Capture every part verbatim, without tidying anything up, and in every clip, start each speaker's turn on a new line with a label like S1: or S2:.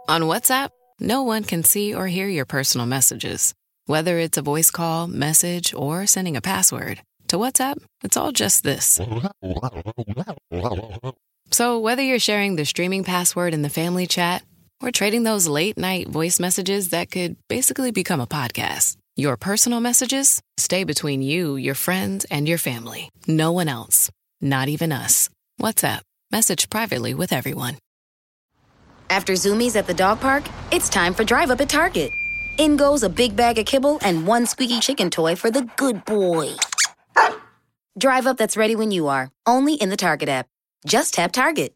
S1: On WhatsApp, no one can see or hear your personal messages. Whether it's a voice call, message, or sending a password. To WhatsApp, it's all just this. So whether you're sharing the streaming password in the family chat or trading those late-night voice messages that could basically become a podcast, your personal messages stay between you, your friends, and your family. No one else. Not even us. WhatsApp. Message privately with everyone.
S2: After Zoomies at the dog park, it's time for Drive Up at Target. In goes a big bag of kibble and one squeaky chicken toy for the good boy. Drive Up that's ready when you are. Only in the Target app. Just tap Target.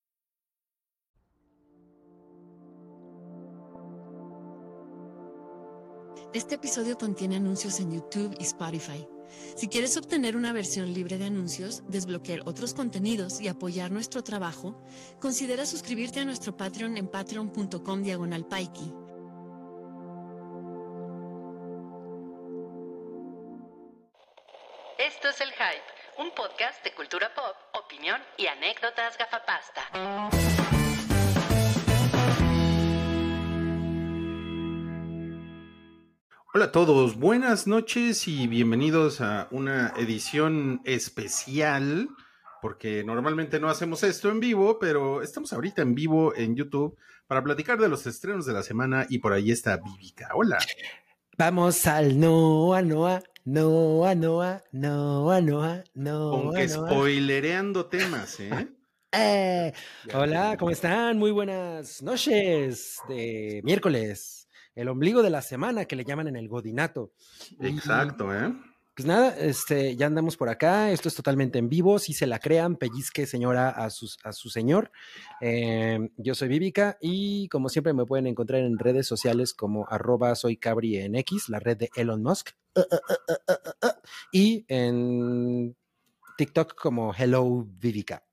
S3: Este episodio contiene anuncios en YouTube y Spotify. Si quieres obtener una versión libre de anuncios, desbloquear otros contenidos y apoyar nuestro trabajo, considera suscribirte a nuestro Patreon en patreon.com diagonal Paiki.
S4: Esto es El Hype, un podcast de cultura pop, opinión y anécdotas gafapasta.
S5: Hola a todos, buenas noches y bienvenidos a una edición especial, porque normalmente no hacemos esto en vivo, pero estamos ahorita en vivo en YouTube para platicar de los estrenos de la semana y por ahí está Vivica. Hola.
S6: Vamos al Noa Noa, Noa Noa, Noa Noa, Noa.
S5: Con que spoilereando temas, ¿eh?
S6: eh hola, ¿cómo están? Muy buenas noches de miércoles. El ombligo de la semana que le llaman en el godinato.
S5: Exacto, ¿eh?
S6: Pues nada, este, ya andamos por acá. Esto es totalmente en vivo. Si se la crean, pellizque señora a, sus, a su señor. Eh, yo soy Vivica y como siempre me pueden encontrar en redes sociales como arroba soy Cabri en X, la red de Elon Musk. Uh, uh, uh, uh, uh, uh, y en TikTok como Hello Vivica.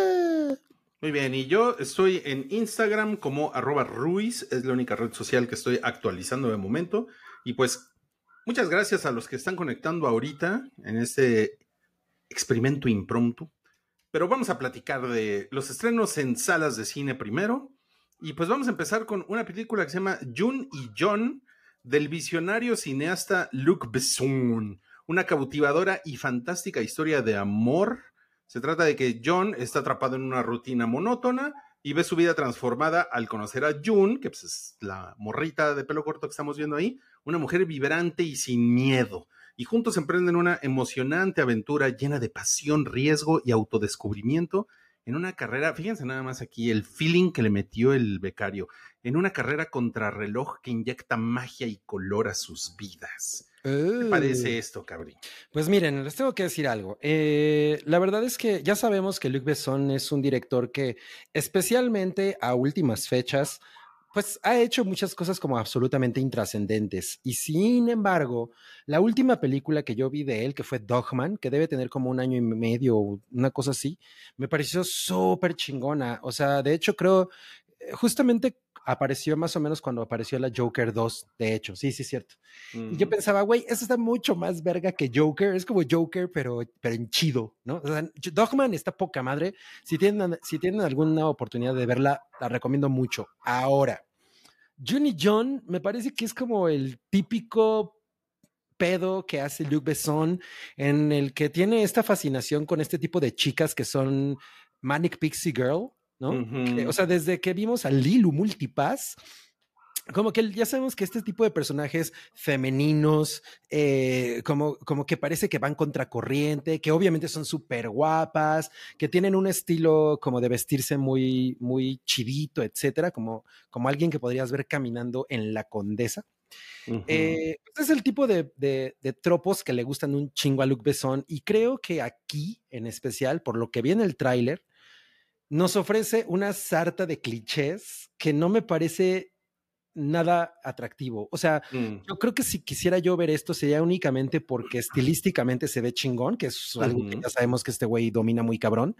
S5: Muy bien, y yo estoy en Instagram como arroba Ruiz, es la única red social que estoy actualizando de momento, y pues muchas gracias a los que están conectando ahorita en este experimento impromptu, pero vamos a platicar de los estrenos en salas de cine primero, y pues vamos a empezar con una película que se llama June y John, del visionario cineasta Luc Besson, una cautivadora y fantástica historia de amor. Se trata de que John está atrapado en una rutina monótona y ve su vida transformada al conocer a June, que pues es la morrita de pelo corto que estamos viendo ahí, una mujer vibrante y sin miedo. Y juntos emprenden una emocionante aventura llena de pasión, riesgo y autodescubrimiento en una carrera, fíjense nada más aquí el feeling que le metió el becario, en una carrera contrarreloj que inyecta magia y color a sus vidas. ¿Qué te parece esto, Cabri?
S6: Pues miren, les tengo que decir algo. Eh, la verdad es que ya sabemos que Luc Besson es un director que, especialmente a últimas fechas, pues ha hecho muchas cosas como absolutamente intrascendentes. Y sin embargo, la última película que yo vi de él, que fue Dogman, que debe tener como un año y medio o una cosa así, me pareció súper chingona. O sea, de hecho creo, justamente apareció más o menos cuando apareció la Joker dos, de hecho, sí, sí es cierto. Mm. Y yo pensaba, güey, eso está mucho más verga que Joker, es como Joker, pero, pero en chido, ¿no? O sea, Dogman está poca madre, si tienen, si tienen alguna oportunidad de verla, la recomiendo mucho. Ahora, June y John me parece que es como el típico pedo que hace Luc Besson, en el que tiene esta fascinación con este tipo de chicas que son Manic Pixie Girl, ¿no? Uh-huh. Que, o sea, desde que vimos a Lilu Multipass, como que ya sabemos que este tipo de personajes femeninos, eh, como, como que parece que van contracorriente, que obviamente son súper guapas, que tienen un estilo como de vestirse muy, muy chidito, etcétera, como, como alguien que podrías ver caminando en La Condesa. Uh-huh. Eh, este es el tipo de, de, de tropos que le gustan un chingo a Luc Besson, y creo que aquí, en especial, por lo que vi en el tráiler, nos ofrece una sarta de clichés que no me parece nada atractivo. O sea, mm. yo creo que si quisiera yo ver esto sería únicamente porque estilísticamente se ve chingón, que es algo uh-huh. que ya sabemos que este güey domina muy cabrón.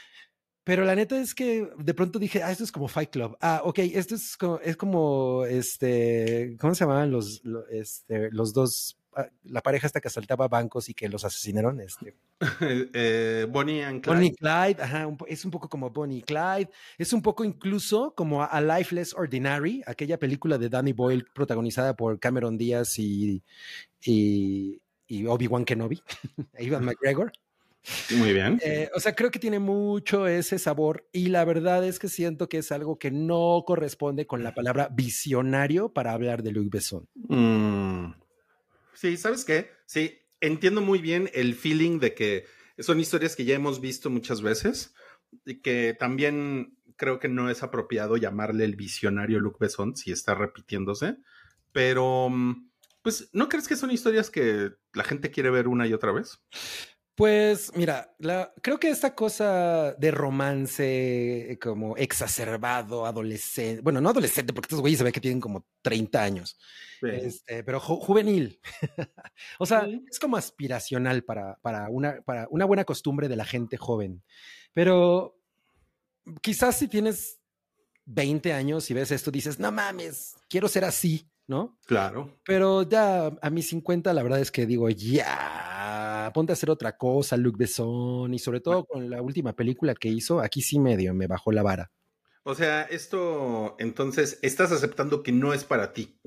S6: Pero la neta es que de pronto dije, ah, esto es como Fight Club. Ah, ok, esto es como, es como este, ¿cómo se llamaban los, los, este, los dos la pareja hasta que asaltaba bancos y que los asesinaron. Este.
S5: eh, Bonnie and Clyde.
S6: Bonnie y Clyde, ajá, un, es un poco como Bonnie y Clyde, es un poco incluso como A Life Less Ordinary, aquella película de Danny Boyle protagonizada por Cameron Díaz y, y, y Obi-Wan Kenobi, Ewan McGregor.
S5: Muy bien.
S6: Eh, o sea, creo que tiene mucho ese sabor y la verdad es que siento que es algo que no corresponde con la palabra visionario para hablar de Luc Besson.
S5: Mm. Sí, ¿sabes qué? Sí, entiendo muy bien el feeling de que son historias que ya hemos visto muchas veces y que también creo que no es apropiado llamarle el visionario Luc Besson si está repitiéndose, pero pues ¿no crees que son historias que la gente quiere ver una y otra vez?
S6: Pues mira, la, creo que esta cosa de romance como exacerbado, adolescente, bueno, no adolescente, porque estos güeyes se ve que tienen como treinta años, sí. este, pero ju juvenil. O sea, sí. Es como aspiracional para, para, una, para una buena costumbre de la gente joven. Pero quizás si tienes veinte años y ves esto, dices, no mames, quiero ser así, ¿no?
S5: Claro.
S6: Pero ya a mis cincuenta, la verdad es que digo, ya, ponte a hacer otra cosa, Luc Besson, y sobre todo con la última película que hizo, aquí sí medio me bajó la vara.
S5: O sea, esto, entonces, estás aceptando que no es para ti.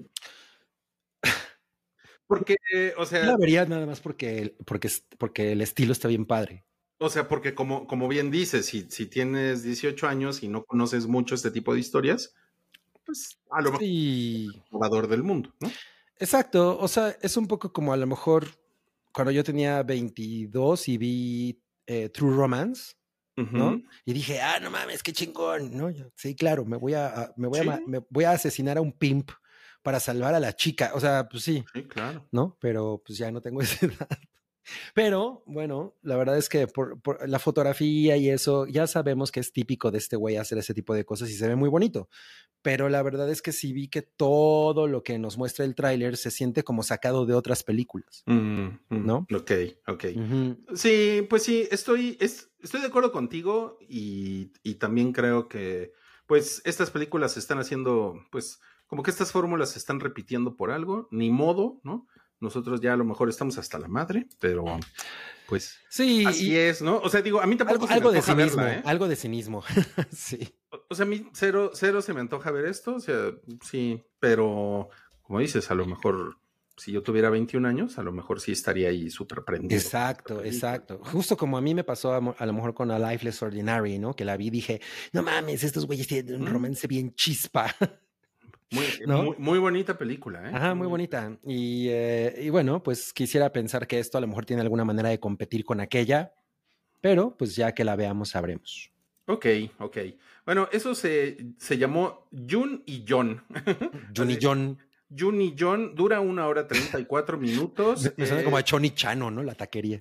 S5: Porque, o sea...
S6: Yo la vería nada más porque, porque, porque el estilo está bien padre.
S5: O sea, porque como, como bien dices, si, si tienes dieciocho años y no conoces mucho este tipo de historias, pues a lo mejor
S6: sí.
S5: es el jugador del mundo, ¿no?
S6: Exacto, o sea, es un poco como a lo mejor cuando yo tenía veintidós y vi eh, True Romance, ¿no? Uh-huh. Y dije, ah, no mames, qué chingón, ¿no? Sí, claro, me voy a, a me voy, ¿sí? a me voy a asesinar a un pimp para salvar a la chica, o sea, pues sí,
S5: sí, claro,
S6: ¿no? Pero pues ya no tengo esa edad. Pero, bueno, la verdad es que por, por la fotografía y eso, ya sabemos que es típico de este güey hacer ese tipo de cosas y se ve muy bonito. Pero la verdad es que sí vi que todo lo que nos muestra el tráiler se siente como sacado de otras películas,
S5: mm, mm,
S6: ¿no?
S5: Ok, ok.
S6: Uh-huh.
S5: Sí, pues sí, estoy, es, estoy de acuerdo contigo y, y también creo que, pues, estas películas se están haciendo, pues, como que estas fórmulas se están repitiendo por algo, ni modo, ¿no? Nosotros ya a lo mejor estamos hasta la madre, pero pues
S6: sí,
S5: así es, ¿no? O sea, digo, a mí tampoco
S6: algo,
S5: se
S6: algo
S5: me antoja
S6: de cinismo,
S5: verla, ¿eh?
S6: Algo de cinismo, sí.
S5: O, o sea, a mí cero, cero se me antoja ver esto, o sea, sí, pero como dices, a lo mejor si yo tuviera veintiún años, a lo mejor sí estaría ahí súper prendido.
S6: Exacto, exacto. Justo como a mí me pasó a, a lo mejor con A Life Less Ordinary, ¿no? Que la vi y dije, no mames, estos güeyes tienen un romance bien chispa.
S5: Muy, ¿no? muy, muy bonita película, ¿eh?
S6: Ajá, muy bonita. Y, eh, y bueno, pues quisiera pensar que esto a lo mejor tiene alguna manera de competir con aquella, pero pues ya que la veamos sabremos.
S5: Ok, ok. Bueno, eso se, se llamó Jun y John.
S6: Jun y John.
S5: Jun y John dura una hora treinta y cuatro minutos.
S6: Me, me suena eh... como a Choni Chano, ¿no? La taquería.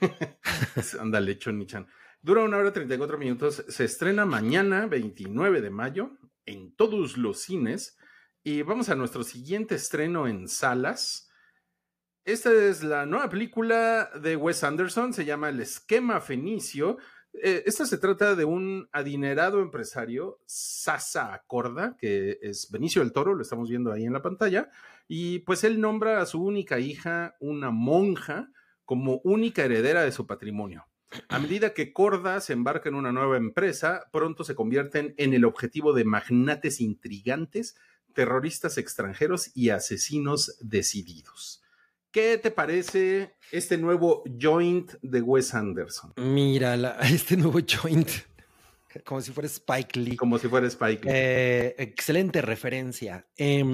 S5: Ándale, Choni Chan. Dura una hora treinta y cuatro minutos. Se estrena mañana, veintinueve de mayo, en todos los cines. Y vamos a nuestro siguiente estreno en salas. Esta es la nueva película de Wes Anderson, se llama El Esquema Fenicio. Eh, esta se trata de un adinerado empresario, Sasa Acorda, que es Benicio del Toro, lo estamos viendo ahí en la pantalla, y pues él nombra a su única hija, una monja, como única heredera de su patrimonio. A medida que Corda se embarca en una nueva empresa, pronto se convierten en el objetivo de magnates intrigantes, terroristas extranjeros y asesinos decididos. ¿Qué te parece este nuevo joint de Wes Anderson?
S6: Mira, la, este nuevo joint, como si fuera Spike Lee.
S5: Como si fuera Spike Lee.
S6: Eh, excelente referencia. Eh,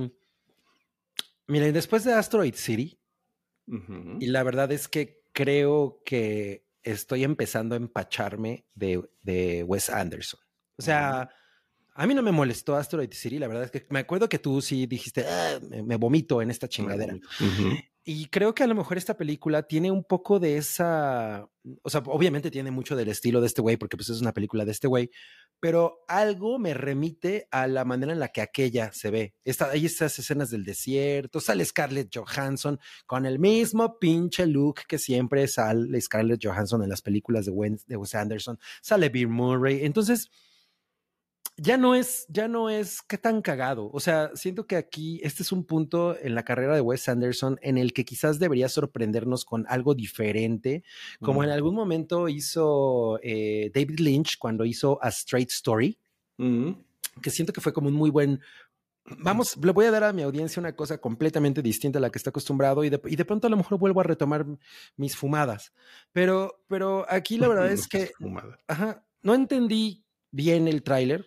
S6: mira, después de Asteroid City, uh-huh. y la verdad es que creo que estoy empezando a empacharme de, de Wes Anderson. O sea... Uh-huh. A mí no me molestó Asteroid City, la verdad es que me acuerdo que tú sí dijiste, ah, me, me vomito en esta chingadera. Uh-huh. Y creo que a lo mejor esta película tiene un poco de esa, o sea, obviamente tiene mucho del estilo de este güey, porque pues es una película de este güey, pero algo me remite a la manera en la que aquella se ve. Esta, hay estas escenas del desierto, sale Scarlett Johansson con el mismo pinche look que siempre sale Scarlett Johansson en las películas de Wes, de Wes Anderson, sale Bill Murray, entonces... ya no es, ya no es qué tan cagado. O sea, siento que aquí este es un punto en la carrera de Wes Anderson en el que quizás debería sorprendernos con algo diferente, como mm. en algún momento hizo eh, David Lynch cuando hizo A Straight Story, mm. que siento que fue como un muy buen... Vamos, le voy a dar a mi audiencia una cosa completamente distinta a la que está acostumbrado y de, y de pronto a lo mejor vuelvo a retomar mis fumadas. Pero, pero aquí la verdad es que ajá, no entendí bien el tráiler.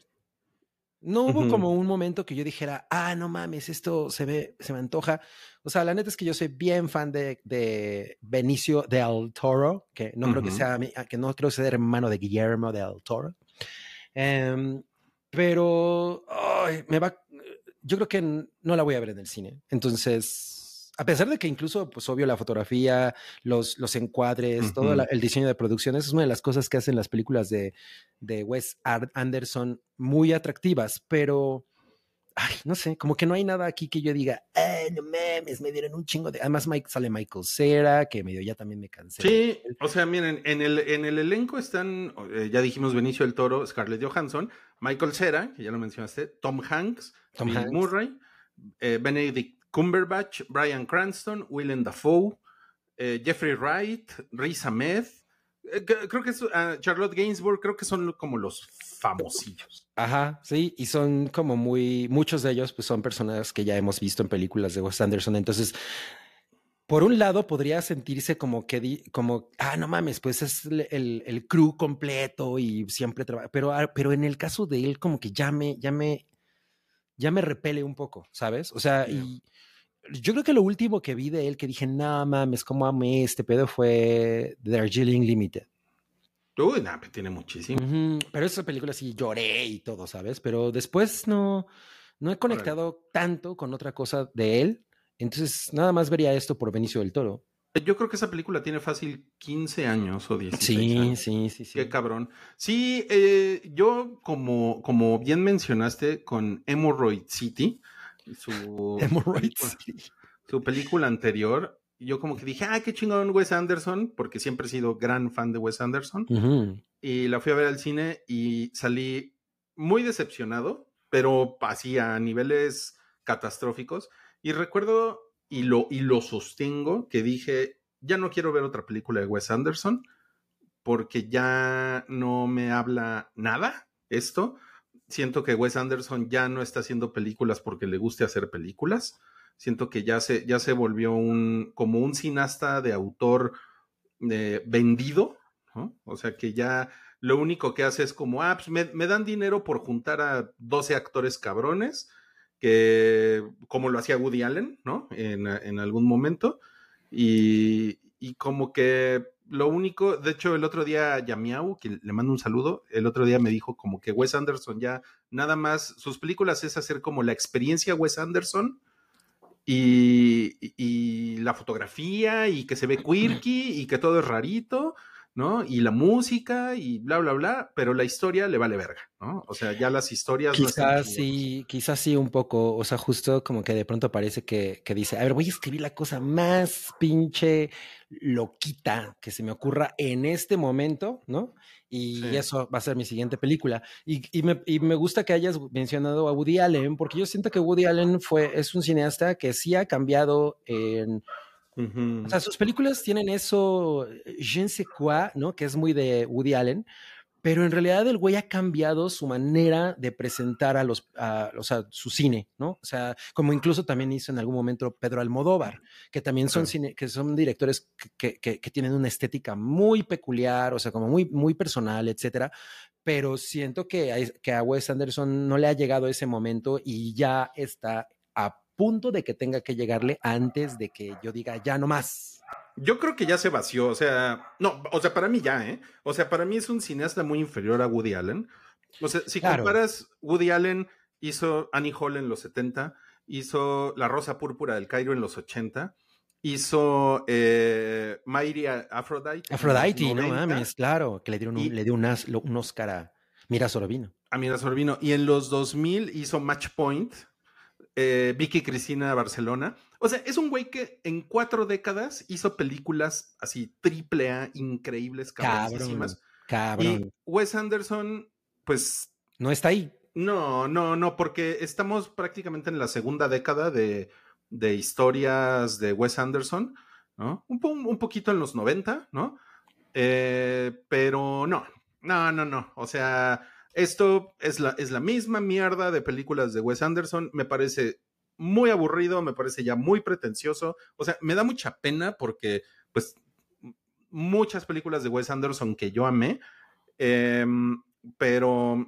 S6: No hubo uh-huh. como un momento que yo dijera, ah, no mames, esto se ve, se me antoja. O sea, la neta es que yo soy bien fan de, de Benicio del Toro, que no uh-huh. creo que sea, que no creo que sea hermano de Guillermo del Toro. Um, pero ay, me va... Yo creo que no la voy a ver en el cine. Entonces, a pesar de que incluso, pues obvio, la fotografía, los, los encuadres, uh-huh. todo la, el diseño de producción, es una de las cosas que hacen las películas de, de Wes Anderson muy atractivas, pero, ay, no sé, como que no hay nada aquí que yo diga, ay, no mames, me dieron un chingo de... Además, Mike, sale Michael Cera, que medio ya también me cansé.
S5: Sí, o sea, miren, en el, en el elenco están, eh, ya dijimos, Benicio del Toro, Scarlett Johansson, Michael Cera, que ya lo mencionaste, Tom Hanks, Tom Bill Hanks. Murray, eh, Benedict Cumberbatch, Bryan Cranston, Willem Dafoe, eh, Jeffrey Wright, Riz Ahmed, eh, creo que es uh, Charlotte Gainsbourg, creo que son como los famosillos.
S6: Ajá, sí, y son como muy, muchos de ellos pues son personas que ya hemos visto en películas de Wes Anderson, entonces... Por un lado, podría sentirse como que, di, como, ah, no mames, pues es el, el, el crew completo y siempre trabaja. Pero, pero en el caso de él, como que ya me, ya me, ya me repele un poco, ¿sabes? O sea, yeah. y yo creo que lo último que vi de él que dije, no mames, cómo amé este pedo fue The Darjeeling Limited.
S5: Uy, no, pues tiene muchísimo.
S6: Uh-huh. Pero esa película sí lloré y todo, ¿sabes? Pero después no, no he conectado Órale. tanto con otra cosa de él. Entonces, nada más vería esto por Benicio del Toro.
S5: Yo creo que esa película tiene fácil quince años o dieciséis
S6: sí,
S5: años.
S6: Sí, sí, sí.
S5: Qué cabrón. Sí, eh, yo, como, como bien mencionaste con Hemorrhoid City, su,
S6: Hemorrhoid
S5: película,
S6: City.
S5: su película anterior, yo como que dije, ah, qué chingón Wes Anderson, porque siempre he sido gran fan de Wes Anderson. Uh-huh. Y la fui a ver al cine y salí muy decepcionado, pero así a niveles catastróficos. Y recuerdo, y lo, y lo sostengo, que dije, ya no quiero ver otra película de Wes Anderson, porque ya no me habla nada esto. Siento que Wes Anderson ya no está haciendo películas porque le guste hacer películas. Siento que ya se, ya se volvió un, como un cineasta de autor eh, vendido, ¿no? O sea, que ya lo único que hace es como, ah, pues me, me dan dinero por juntar a doce actores cabrones, que como lo hacía Woody Allen, ¿no? En, en algún momento. Y, y como que lo único, de hecho, el otro día Yamiau, que le mando un saludo, el otro día me dijo como que Wes Anderson ya nada más, sus películas es hacer como la experiencia Wes Anderson y, y, y la fotografía y que se ve quirky y que todo es rarito, ¿no? Y la música y bla, bla, bla, pero la historia le vale verga, ¿no? O sea, ya las historias...
S6: Quizás
S5: no
S6: sí, quizás sí un poco, o sea, justo como que de pronto parece que, que dice, a ver, voy a escribir la cosa más pinche loquita que se me ocurra en este momento, ¿no? Y sí. Eso va a ser mi siguiente película. Y, y, me, y me gusta que hayas mencionado a Woody Allen, porque yo siento que Woody Allen fue, es un cineasta que sí ha cambiado en... Uh-huh. O sea, sus películas tienen eso, je ne sais quoi, ¿no? Que es muy de Woody Allen, pero en realidad el güey ha cambiado su manera de presentar a los, a, o sea, su cine, ¿no? O sea, como incluso también hizo en algún momento Pedro Almodóvar, que también son, cine, que son directores que, que, que tienen una estética muy peculiar, o sea, como muy, muy personal, etcétera, pero siento que a, que a Wes Anderson no le ha llegado ese momento y ya está a punto de que tenga que llegarle antes de que yo diga ya no más.
S5: Yo creo que ya se vació, o sea, no, o sea, para mí ya, ¿eh? O sea, para mí es un cineasta muy inferior a Woody Allen. O sea, si claro. comparas, Woody Allen hizo Annie Hall en los setenta, hizo La Rosa Púrpura del Cairo en los ochenta, hizo eh, Mighty Aphrodite.
S6: Aphrodite, no mames, claro, que le dieron un, y, le dio un, un Oscar a Mira Sorvino.
S5: A Mira Sorvino. Y en los dos mil hizo Match Point, Eh, Vicky Cristina Barcelona. O sea, es un güey que en cuatro décadas hizo películas así triple A, increíbles, cabronísimas.
S6: Cabrón, cabrón.
S5: Y Wes Anderson, pues...
S6: No está ahí.
S5: No, no, no, porque estamos prácticamente en la segunda década de, de historias de Wes Anderson, ¿no? Un, po- un poquito en los noventa, ¿no? Eh, pero no, no, no, no. O sea, esto es la, es la misma mierda de películas de Wes Anderson. Me parece muy aburrido, me parece ya muy pretencioso. O sea, me da mucha pena porque, pues, muchas películas de Wes Anderson que yo amé, eh, pero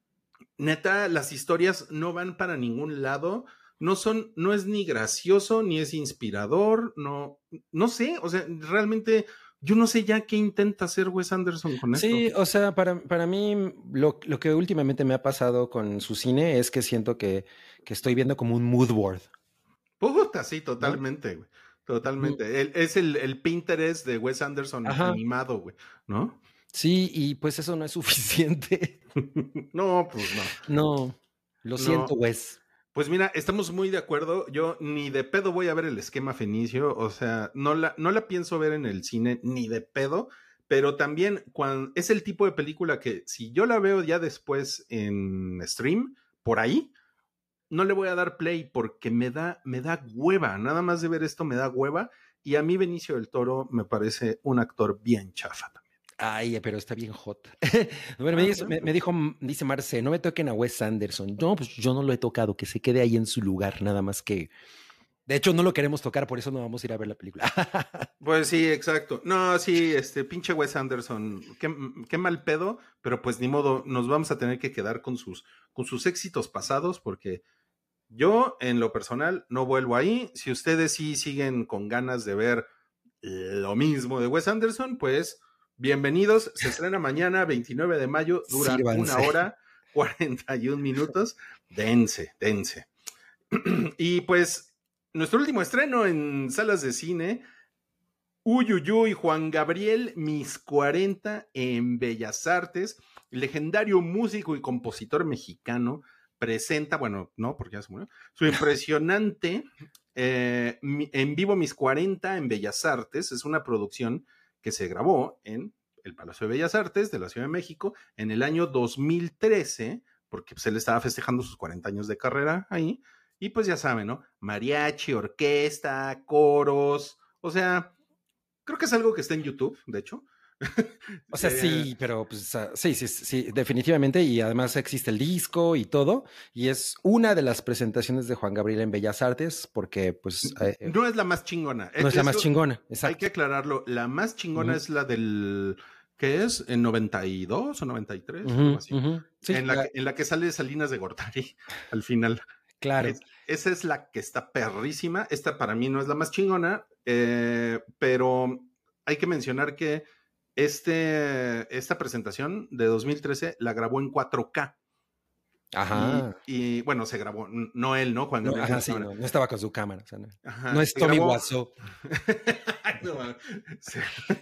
S5: neta, las historias no van para ningún lado. No son, no es ni gracioso, ni es inspirador, no, no sé, o sea, realmente yo no sé ya qué intenta hacer Wes Anderson con esto.
S6: Sí, o sea, para, para mí lo, lo que últimamente me ha pasado con su cine es que siento que, que estoy viendo como un mood board,
S5: Puta, sí,
S6: ¿no?
S5: totalmente, güey.
S6: Ujú.
S5: Totalmente. El- es el, el Pinterest de Wes Anderson
S6: Ajá.
S5: animado, güey, ¿no?
S6: Sí, y pues eso no es suficiente.
S5: No, pues no.
S6: No, lo siento,
S5: No.
S6: Wes.
S5: Pues mira, estamos muy de acuerdo. Yo ni de pedo voy a ver el esquema fenicio, o sea, no la, no la pienso ver en el cine ni de pedo, pero también cuando es el tipo de película que si yo la veo ya después en stream, por ahí, no le voy a dar play porque me da, me da hueva. Nada más de ver esto me da hueva. Y a mí Benicio del Toro me parece un actor bien chafa también.
S6: Ay, pero está bien hot. Bueno, me,
S5: Ah,
S6: dice,
S5: bueno.
S6: me, me dijo, dice Marce, no me toquen a Wes Anderson. No, pues yo no lo he tocado, que se quede ahí en su lugar, nada más que. De hecho, no lo queremos tocar, por eso no vamos a ir a ver la película.
S5: Pues sí, exacto. No, sí, este pinche Wes Anderson, qué, qué mal pedo, pero pues ni modo, nos vamos a tener que quedar con sus, con sus éxitos pasados, porque yo, en lo personal, no vuelvo ahí. Si ustedes sí siguen con ganas de ver lo mismo de Wes Anderson, pues bienvenidos. Se estrena mañana, veintinueve de mayo, dura
S6: Sírvanse.
S5: una hora, cuarenta y un minutos. Dense, dense. Y pues nuestro último estreno en salas de cine, uy, uy, uy, Juan Gabriel, Mis cuarenta en Bellas Artes, legendario músico y compositor mexicano, presenta, bueno, no, porque ya se murió, su impresionante eh, en vivo Mis cuarenta en Bellas Artes. Es una producción que se grabó en el Palacio de Bellas Artes de la Ciudad de México en el año dos mil trece, porque pues, él estaba festejando sus cuarenta años de carrera ahí. Y pues ya saben, ¿no? Mariachi, orquesta, coros, o sea, creo que es algo que está en YouTube, de hecho.
S6: O sea, sí, pero pues uh, sí, sí, sí, definitivamente. Y además existe el disco y todo. Y es una de las presentaciones de Juan Gabriel en Bellas Artes, porque pues.
S5: Eh, no es la más chingona.
S6: No es la más chingona, exacto.
S5: Hay que aclararlo. La más chingona uh-huh. es la del. ¿Qué es? ¿En noventa y dos o noventa y tres? Uh-huh, algo así. Uh-huh. Sí, en, la la... Que, en la que sale Salinas de Gortari al final.
S6: Claro.
S5: Es, esa es la que está perrísima. Esta para mí no es la más chingona, eh, pero hay que mencionar que este, esta presentación de dos mil trece la grabó en cuatro K.
S6: Ajá.
S5: Y, y bueno, se grabó, no él, ¿no? Juan Gabriel.
S6: No, ajá, sí, no, no estaba con su cámara. O sea, no,
S5: ajá,
S6: no es Tommy
S5: grabó...
S6: Wiseau.
S5: no, sí.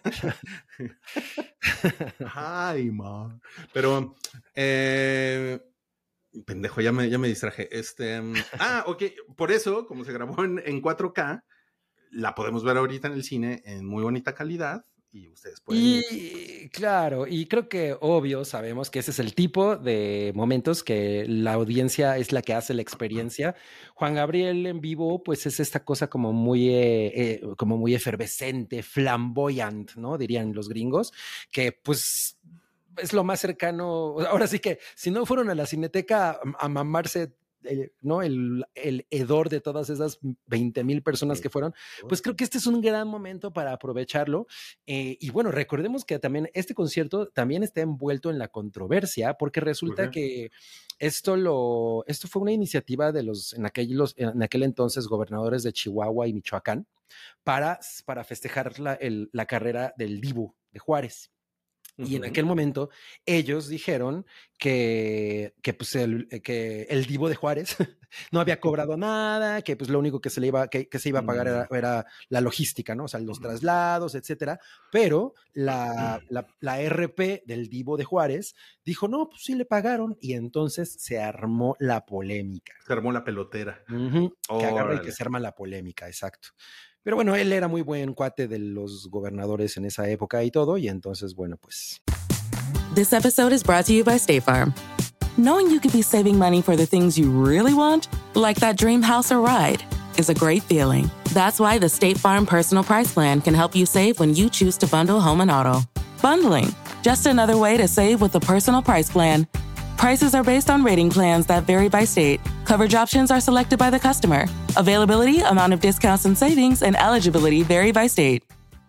S5: Ay, man. Pero, eh, pendejo, ya me, ya me distraje. Este, um, ah, ok, por eso, como se grabó en, en cuatro K, la podemos ver ahorita en el cine en muy bonita calidad. Y ustedes pueden
S6: y
S5: ir.
S6: Claro, y creo que obvio sabemos que ese es el tipo de momentos que la audiencia es la que hace la experiencia. Juan Gabriel en vivo, pues es esta cosa como muy, eh, eh, como muy efervescente, flamboyant, ¿no? Dirían los gringos, que pues es lo más cercano. Ahora sí que si no fueron a la Cineteca a, a mamarse El, ¿no? el, el hedor de todas esas veinte mil personas que fueron, pues creo que este es un gran momento para aprovecharlo. Eh, y bueno, recordemos que también este concierto también está envuelto en la controversia, porque resulta uh-huh. que esto, lo, esto fue una iniciativa de los en, aquel, los, en aquel entonces gobernadores de Chihuahua y Michoacán para, para festejar la, el, la carrera del Divo de Juárez. Y en aquel momento ellos dijeron que, que, pues el, que el Divo de Juárez no había cobrado nada, que pues lo único que se le iba, que, que se iba a pagar era, era la logística, ¿no? O sea, los traslados, etcétera. Pero la, la, la R P del Divo de Juárez dijo, no, pues sí le pagaron. Y entonces se armó la polémica.
S5: Se armó la pelotera.
S6: Uh-huh, que agarra y que se arma la polémica, exacto. Pero bueno, él era muy buen cuate de los gobernadores en esa época y todo, y entonces, bueno, pues.
S1: This episode is brought to you by State Farm.
S7: Knowing you could be saving money for the things you really want, like that dream house or ride, is a great feeling. That's why the State Farm Personal Price Plan can help you save when you choose to bundle home and auto. Bundling, just another way to save with the Personal Price Plan. Prices are based on rating plans that vary by state. Coverage options are selected by the customer. Availability, amount of discounts and savings, and eligibility vary by state.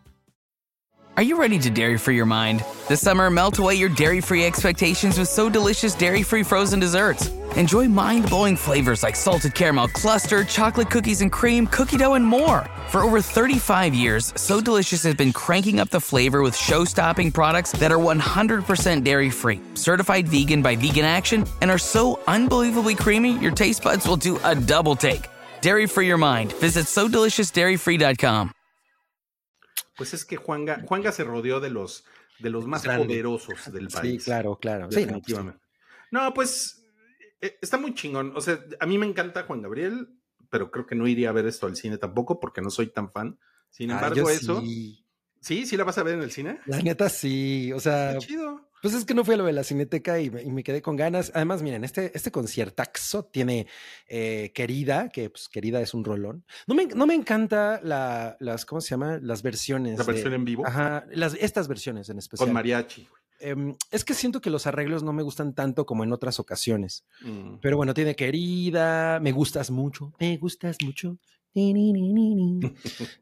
S8: Are you ready to dairy-free your mind? This summer, melt away your dairy-free expectations with So Delicious dairy-free frozen desserts. Enjoy mind-blowing flavors like salted caramel cluster, chocolate cookies and cream, cookie dough, and more. For over thirty-five years, So Delicious has been cranking up the flavor with show-stopping products that are one hundred percent dairy-free, certified vegan by Vegan Action, and are so unbelievably creamy, your taste buds will do a double take. Dairy-free your mind. Visit so delicious dairy free dot com.
S5: Pues es que Juanga, Juanga se rodeó de los, de los más Grande. poderosos del país.
S6: Sí, claro, claro.
S5: Definitivamente. Sí, no, no, pues eh, está muy chingón. O sea, a mí me encanta Juan Gabriel, pero creo que no iría a ver esto al cine tampoco porque no soy tan fan. Sin embargo, ah, eso... Sí. ¿Sí? ¿Sí la vas a ver en el cine?
S6: La neta sí, o sea... Qué chido. Pues es que no fui a lo de la Cineteca y me, y me quedé con ganas. Además, miren, este, este conciertaxo tiene eh, Querida, que pues Querida es un rolón. No me, no me encanta la, las, ¿cómo se llama? Las versiones.
S5: ¿La versión
S6: de,
S5: en vivo?
S6: Ajá, las, estas versiones en especial.
S5: Con mariachi.
S6: Eh, es que siento que los arreglos no me gustan tanto como en otras ocasiones. Mm. Pero bueno, tiene Querida, Me Gustas Mucho, Me Gustas Mucho. Ni, ni, ni, ni, ni.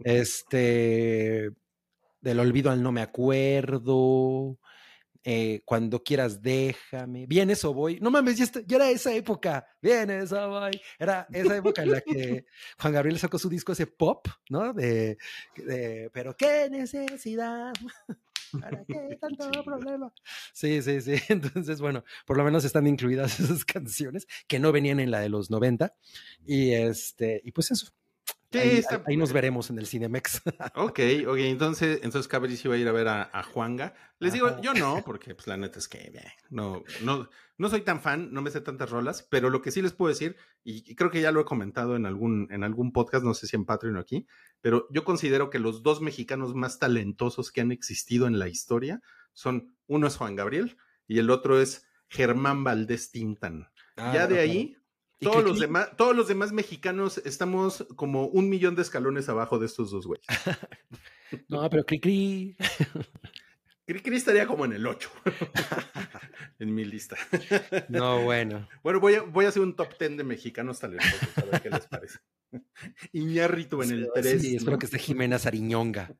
S6: Este, Del Olvido al No Me Acuerdo... Eh, Cuando Quieras Déjame, Vienes o Voy, no mames, ya, está, ya era esa época, Vienes o Voy, era esa época en la que Juan Gabriel sacó su disco ese pop, ¿no? De, de pero qué necesidad, ¿para qué tanto problema? Sí, sí, sí, entonces bueno, por lo menos están incluidas esas canciones que no venían en la de los noventa y este, y pues eso. Sí, ahí, está... ahí nos veremos en el Cinemex.
S5: Ok, ok, entonces, entonces Cabri sí va a ir a ver a, a Juanga. Les Ajá. digo, yo no, porque pues la neta es que eh, no, no, no soy tan fan, no me sé tantas rolas, pero lo que sí les puedo decir, y, y creo que ya lo he comentado en algún, en algún podcast, no sé si en Patreon o aquí, pero yo considero que los dos mexicanos más talentosos que han existido en la historia son, uno es Juan Gabriel y el otro es Germán Valdés Tintán. Ah, ya de ahí... Todos los, demás, todos los demás mexicanos estamos como un millón de escalones abajo de estos dos güeyes.
S6: No, pero Cricri.
S5: Cricri estaría como en el ocho. En mi lista.
S6: No, bueno.
S5: Bueno, voy a, voy a hacer un top ten de mexicanos talentosos, a ver qué les parece. Iñárritu en el tres.
S6: Sí, espero ¿no? que esté Jimena Sariñonga.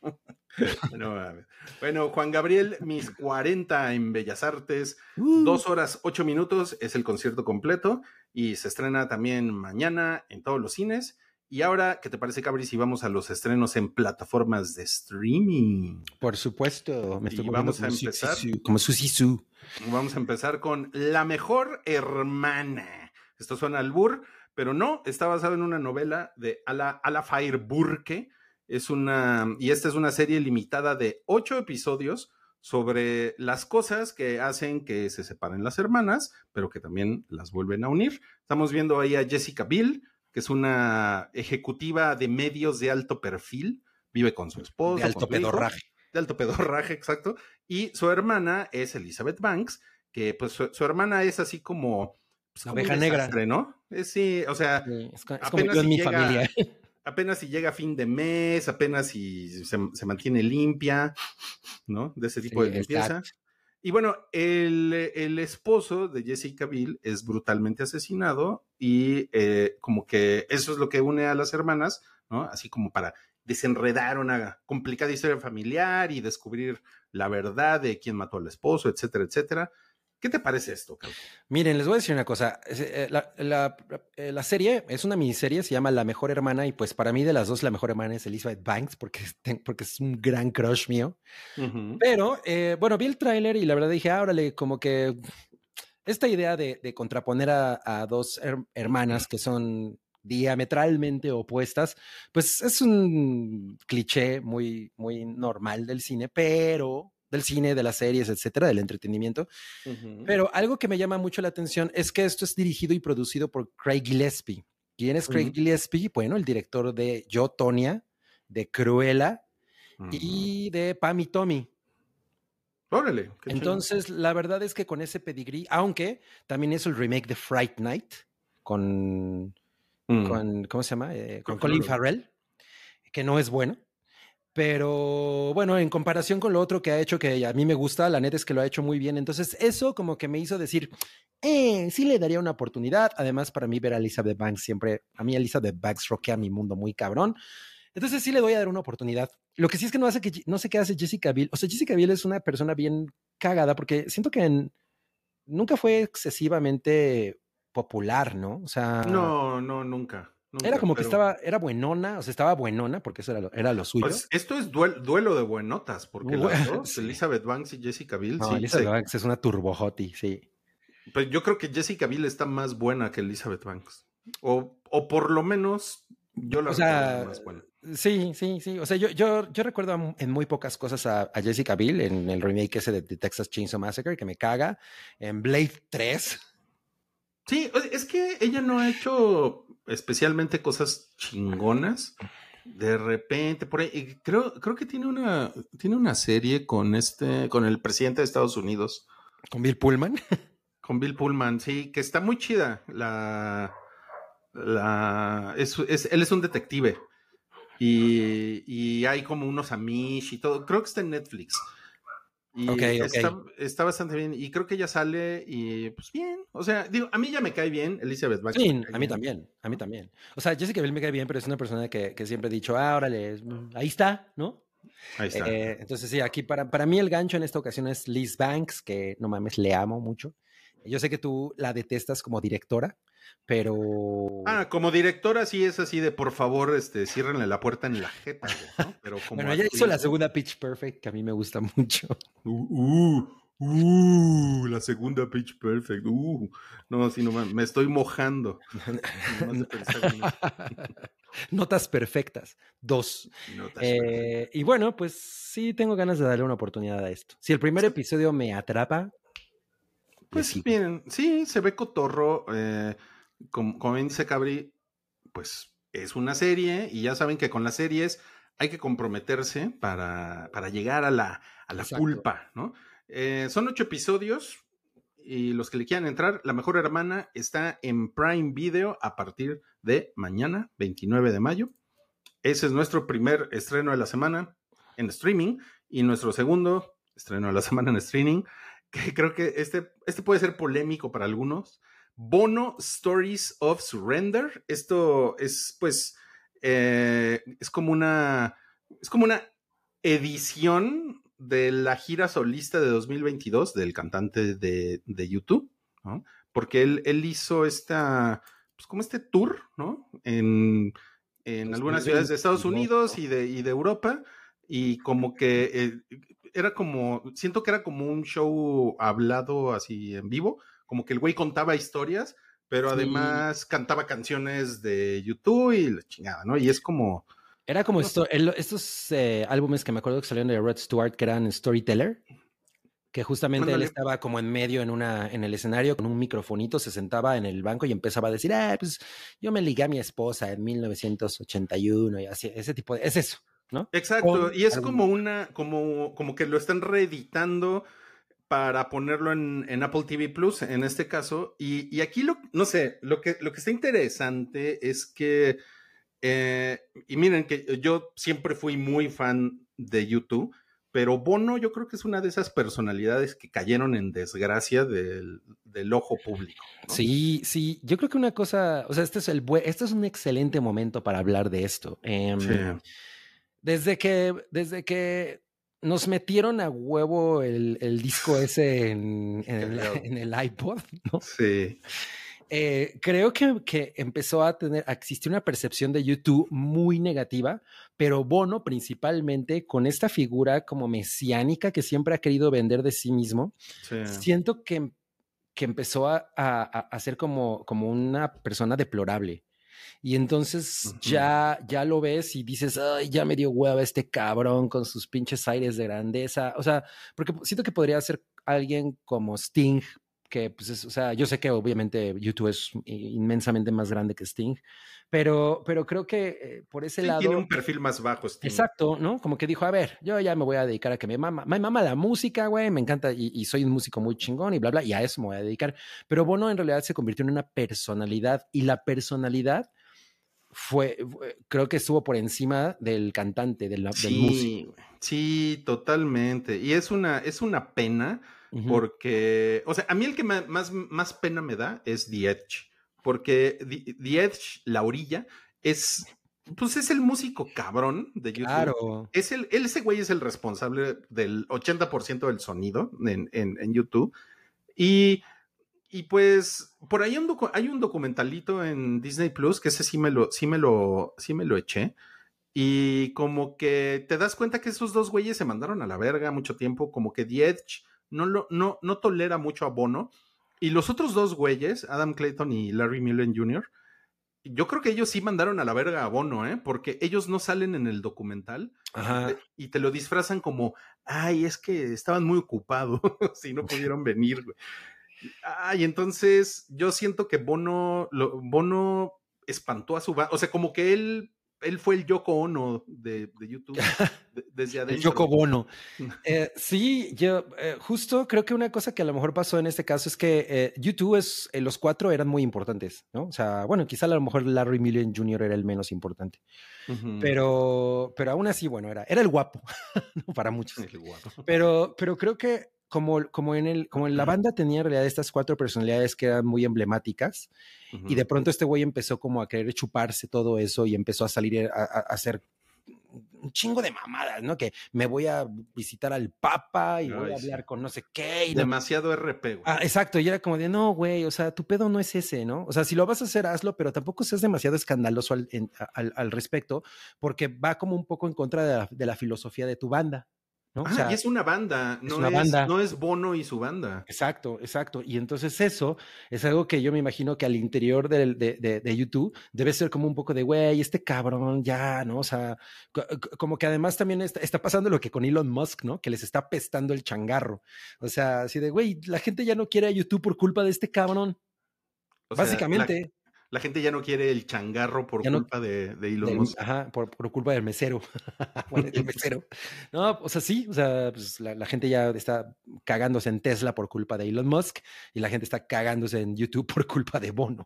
S5: No, a ver. Bueno, Juan Gabriel, mis cuarenta en Bellas Artes, uh. dos horas, ocho minutos, es el concierto completo y se estrena también mañana en todos los cines. Y ahora, ¿qué te parece, Cabri, si vamos a los estrenos en plataformas de streaming?
S6: Por supuesto.
S5: Me estoy y vamos a empezar.
S6: Su, como Susisu.
S5: Vamos a empezar con La Mejor Hermana. Esto suena albur, pero no, está basado en una novela de Ala, Ala Fair Burke. Es una, y esta es una serie limitada de ocho episodios sobre las cosas que hacen que se separen las hermanas, pero que también las vuelven a unir. Estamos viendo ahí a Jessica Biel, que es una ejecutiva de medios de alto perfil, vive con su esposo.
S6: De alto pedorraje.
S5: Hijo, de alto pedorraje, exacto. Y su hermana es Elizabeth Banks, que pues su, su hermana es así como... Pues,
S6: la oveja negra.
S5: ¿No? Es, sí, o sea...
S6: Sí, es, es como yo en mi llega, familia.
S5: Apenas si llega a fin de mes, apenas si se, se mantiene limpia, ¿no? De ese tipo sí, de limpieza. Exacto. Y bueno, el, el esposo de Jessica Biel es brutalmente asesinado y eh, como que eso es lo que une a las hermanas, ¿no? Así como para desenredar una complicada historia familiar y descubrir la verdad de quién mató al esposo, etcétera, etcétera. ¿Qué te parece esto, Carlos?
S6: Miren, les voy a decir una cosa. La, la, la serie es una miniserie, se llama La Mejor Hermana, y pues para mí de las dos la mejor hermana es Elizabeth Banks, porque, porque es un gran crush mío. Uh-huh. Pero, eh, bueno, vi el tráiler y la verdad dije, ah, órale, como que esta idea de, de contraponer a, a dos her- hermanas que son diametralmente opuestas, pues es un cliché muy, muy normal del cine, pero... del cine, de las series, etcétera, del entretenimiento. Uh-huh. Pero algo que me llama mucho la atención es que esto es dirigido y producido por Craig Gillespie. ¿Quién es Craig uh-huh. Gillespie? Bueno, el director de Yo, Tonya, de Cruella uh-huh. y de Pam y Tommy.
S5: Órale. Qué
S6: Entonces,
S5: chido.
S6: la verdad es que con ese pedigrí, aunque también hizo el remake de Fright Night con, mm. con ¿cómo se llama? Eh, con Colin Farrell, que no es bueno. Pero bueno, en comparación con lo otro que ha hecho, que a mí me gusta, la neta es que lo ha hecho muy bien. Entonces, eso como que me hizo decir, eh, sí le daría una oportunidad. Además, para mí ver a Elizabeth Banks siempre, a mí Elizabeth Banks roquea mi mundo muy cabrón. Entonces sí le doy a dar una oportunidad. Lo que sí es que no hace que no sé qué hace Jessica Biel. O sea, Jessica Biel es una persona bien cagada porque siento que en, nunca fue excesivamente popular, ¿no? O sea,
S5: no, no, nunca. Nunca,
S6: era como
S5: pero...
S6: que estaba, era buenona, o sea, estaba buenona, porque eso era lo, era lo suyo.
S5: Pues esto es duel, duelo de buenotas, porque uh, las dos, sí. Elizabeth Banks y Jessica Biel,
S6: no,
S5: sí.
S6: Elizabeth Banks es una turbohoti, sí.
S5: Pues yo creo que Jessica Biel está más buena que Elizabeth Banks. O, o por lo menos yo la
S6: o
S5: recuerdo
S6: sea,
S5: más buena.
S6: Sí, sí, sí. O sea, yo, yo, yo recuerdo en muy pocas cosas a, a Jessica Biel en el remake ese de, de Texas Chainsaw Massacre, que me caga. En Blade tres.
S5: Sí, es que ella no ha hecho especialmente cosas chingonas. De repente, por ahí, creo, creo que tiene una, tiene una serie con este, con el presidente de Estados Unidos.
S6: ¿Con Bill Pullman?
S5: Con Bill Pullman, sí, que está muy chida. La, la, es, es, él es un detective. Y, y hay como unos amish y todo. Creo que está en Netflix. Y
S6: okay,
S5: está,
S6: okay.
S5: está bastante bien. Y creo que ella sale y pues bien. O sea, digo, a mí ya me cae bien Elizabeth Banks.
S6: Sí, a mí bien. también. A mí también. O sea, Jessica Biel me cae bien, pero es una persona que, que siempre he dicho, ah, órale, ahí está, ¿no?
S5: Ahí está.
S6: Eh, entonces, sí, aquí para, para mí el gancho en esta ocasión es Liz Banks, que no mames, le amo mucho. Yo sé que tú la detestas como directora, pero...
S5: Ah, como directora sí es así de, por favor, este, ciérrenle la puerta en la jeta, ¿no? Pero como
S6: bueno, ella actriz, hizo la segunda Pitch Perfect, que a mí me gusta mucho.
S5: Uh, uh, uh la segunda Pitch Perfect. Uh, no, sí, no, me estoy mojando.
S6: Notas perfectas. Dos. Notas eh, perfectas. Y bueno, pues sí tengo ganas de darle una oportunidad a esto. Si el primer sí. episodio me atrapa...
S5: Pues bien, sí, se ve cotorro. Eh, como, como bien dice Cabri, pues es una serie y ya saben que con las series hay que comprometerse para, para llegar a la, a la pulpa, ¿no? Eh, son ocho episodios y los que le quieran entrar, La Mejor Hermana está en Prime Video a partir de mañana, veintinueve de mayo. Ese es nuestro primer estreno de la semana en streaming y nuestro segundo estreno de la semana en streaming, que creo que este, este puede ser polémico para algunos. Bono Stories of Surrender. Esto es, pues, eh, es como una, es como una edición de la gira solista de dos mil veintidós del cantante de, de YouTube, ¿no? Porque él, él hizo esta, pues, como este tour, ¿no? En, en algunas ciudades de Estados Unidos y de, y de Europa. Y como que eh, era como, siento que era como un show hablado así en vivo, como que el güey contaba historias, pero sí. además cantaba canciones de YouTube y la chingada, ¿no? Y es como...
S6: Era como no esto, sé. el, estos eh, álbumes que me acuerdo que salieron de Rod Stewart, que eran Storyteller, que justamente Mándale. él estaba como en medio en, una, en el escenario con un microfonito, se sentaba en el banco y empezaba a decir, ah, pues yo me ligué a mi esposa en mil novecientos ochenta y uno y así, ese tipo de... Es eso. ¿No?
S5: Exacto, Con y es algún... como una, como, como que lo están reeditando para ponerlo en, en Apple T V Plus, en este caso, y, y aquí lo, no sé, lo que, lo que está interesante es que, eh, y miren que yo siempre fui muy fan de YouTube, pero Bono yo creo que es una de esas personalidades que cayeron en desgracia del, del ojo público, ¿no?
S6: Sí, sí, yo creo que una cosa, o sea, este es, el buen, este es un excelente momento para hablar de esto. Eh, sí. Desde que, desde que nos metieron a huevo el, el disco ese en, en, el, en el iPod, ¿no?
S5: Sí.
S6: Eh, creo que, que empezó a tener, a existir una percepción de YouTube muy negativa, pero Bono principalmente con esta figura como mesiánica que siempre ha querido vender de sí mismo, sí. siento que, que empezó a, a, a ser como, como una persona deplorable. Y entonces uh-huh. ya, ya lo ves y dices, ay, ya me dio hueva este cabrón con sus pinches aires de grandeza. O sea, porque siento que podría ser alguien como Sting que pues es, o sea, yo sé que obviamente YouTube es inmensamente más grande que Sting, pero, pero creo que eh, por ese
S5: sí,
S6: lado...
S5: tiene un perfil más bajo, Sting.
S6: Exacto, ¿no? Como que dijo, a ver, yo ya me voy a dedicar a que me mama, me mama la música, güey, me encanta y, y soy un músico muy chingón y bla, bla, y a eso me voy a dedicar. Pero Bono en realidad se convirtió en una personalidad y la personalidad fue, fue creo que estuvo por encima del cantante, del,
S5: sí,
S6: del músico.
S5: Sí, totalmente. Y es una, es una pena uh-huh. porque, o sea, a mí el que más, más, más pena me da es The Edge, porque The, The Edge, la orilla, es, pues es el músico cabrón de YouTube.
S6: Claro.
S5: Es el, ese güey es el responsable del ochenta por ciento del sonido en, en, en YouTube. Y, y pues, por ahí un docu- hay un documentalito en Disney Plus, que ese sí me lo, sí me lo, sí me lo eché. Y como que te das cuenta que esos dos güeyes se mandaron a la verga mucho tiempo, como que The Edge no, lo, no, no tolera mucho a Bono. Y los otros dos güeyes, Adam Clayton y Larry Mullen junior, yo creo que ellos sí mandaron a la verga a Bono, ¿eh? Porque ellos no salen en el documental.
S6: Ajá.
S5: Y, te, y te lo disfrazan como, ay, es que estaban muy ocupados si no pudieron venir, güey. Ay, entonces yo siento que Bono, lo, Bono espantó a su banda, o sea, como que él... Él fue el Yoko Ono de, de YouTube, de, desde adentro.
S6: El Yoko Bono. Eh, sí, yo eh, justo creo que una cosa que a lo mejor pasó en este caso es que eh, YouTube, es, eh, los cuatro eran muy importantes, ¿no? O sea, bueno, quizá a lo mejor Larry Mullen junior era el menos importante, uh-huh. pero, pero aún así, bueno, era, era el guapo, ¿no? Para muchos.
S5: El guapo.
S6: Pero, pero creo que Como, como, en el, como en la banda tenía en realidad estas cuatro personalidades que eran muy emblemáticas uh-huh. y de pronto este güey empezó como a querer chuparse todo eso y empezó a salir a, a hacer un chingo de mamadas, ¿no? Que me voy a visitar al Papa y Ay, voy a hablar sí. con no sé qué. Y
S5: Demasiado
S6: no...
S5: R P, güey.
S6: Ah, exacto, y era como de, no, güey, o sea, tu pedo no es ese, ¿no? O sea, si lo vas a hacer, hazlo, pero tampoco seas demasiado escandaloso al, en, al, al respecto, porque va como un poco en contra de la, de la filosofía de tu banda. ¿no?
S5: Ah,
S6: o sea,
S5: y es una banda, no es,
S6: una
S5: es,
S6: banda.
S5: no es Bono y su banda.
S6: Exacto, exacto. Y entonces eso es algo que yo me imagino que al interior de, de, de, de YouTube debe ser como un poco de, güey, este cabrón ya, ¿no? O sea, como que además también está, está pasando lo que con Elon Musk, ¿no? Que les está apestando el changarro. O sea, así de, güey, la gente ya no quiere a YouTube por culpa de este cabrón. O Básicamente.
S5: Sea, la... La gente ya no quiere el changarro por
S6: no,
S5: culpa de, de Elon
S6: del,
S5: Musk.
S6: Ajá, por, por culpa del mesero. bueno, el mesero. No, o sea, sí, o sea, pues la, la gente ya está cagándose en Tesla por culpa de Elon Musk y la gente está cagándose en YouTube por culpa de Bono.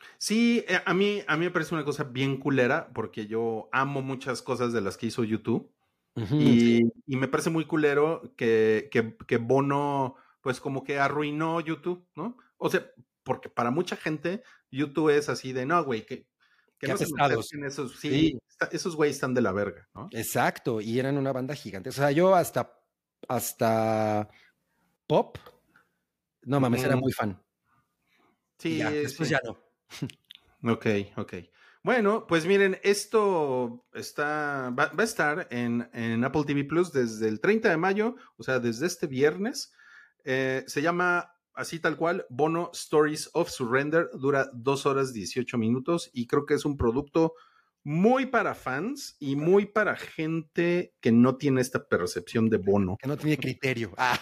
S5: Sí, a mí, a mí me parece una cosa bien culera porque yo amo muchas cosas de las que hizo YouTube uh-huh, y, sí. y me parece muy culero que, que, que Bono, pues como que arruinó YouTube, ¿no? O sea, porque para mucha gente YouTube es así de, no, güey, que, que no se metan esos, sí, sí. Está, esos güeyes están de la verga, ¿no?
S6: Exacto, y eran una banda gigante. O sea, yo hasta, hasta Pop, no mames, mm. era muy fan.
S5: Sí,
S6: ya, después
S5: sí.
S6: ya no.
S5: Ok, ok. Bueno, pues miren, esto está, va, va a estar en, en Apple T V Plus desde el treinta de mayo, o sea, desde este viernes. Eh, se llama... Así tal cual, Bono Stories of Surrender, dura dos horas dieciocho minutos y creo que es un producto muy para fans y muy para gente que no tiene esta percepción de Bono.
S6: Que no tiene criterio. Ah.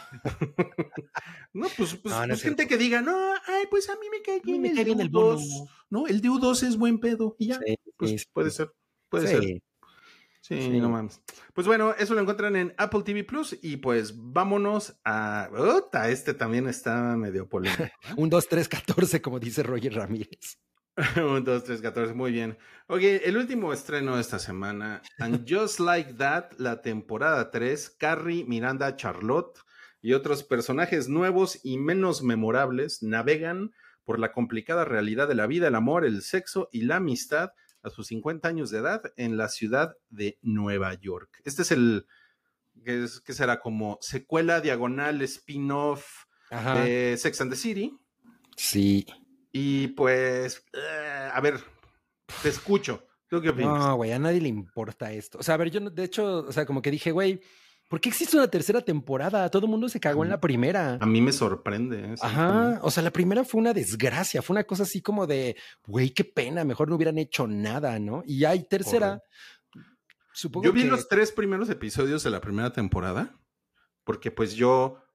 S5: no, pues, pues,
S6: no, no
S5: pues gente que diga, no, ay, pues a mí me cae bien,
S6: me cae bien el
S5: Bono.
S6: Bono.
S5: No, el D U dos es buen pedo y ya,
S6: sí,
S5: pues
S6: sí,
S5: puede
S6: sí.
S5: ser, puede
S6: sí.
S5: ser. Sí, sí, no mames. Pues bueno, eso lo encuentran en Apple T V Plus y pues vámonos a... Ota, este también está medio polémico, ¿eh?
S6: Un dos, tres, catorce, como dice Roger Ramírez.
S5: Un dos, tres, catorce, muy bien. Ok, el último estreno de esta semana, And Just Like That, la temporada tres, Carrie, Miranda, Charlotte y otros personajes nuevos y menos memorables navegan por la complicada realidad de la vida, el amor, el sexo y la amistad a sus cincuenta años de edad en la ciudad de Nueva York. Este es el, que, es, que será como secuela diagonal spin-off Ajá. de Sex and the City.
S6: Sí.
S5: Y pues, uh, a ver, te escucho. ¿Tú qué opinas?
S6: No, güey, a nadie le importa esto. O sea, a ver, yo de hecho, o sea, como que dije, güey, ¿por qué existe una tercera temporada? Todo el mundo se cagó
S5: a
S6: en la primera.
S5: A mí me sorprende. ¿eh? Sí,
S6: Ajá,
S5: también.
S6: O sea, la primera fue una desgracia, fue una cosa así como de, güey, qué pena, mejor no hubieran hecho nada, ¿no? Y hay tercera. Correcto. Supongo
S5: yo vi
S6: que...
S5: los tres primeros episodios de la primera temporada, porque pues yo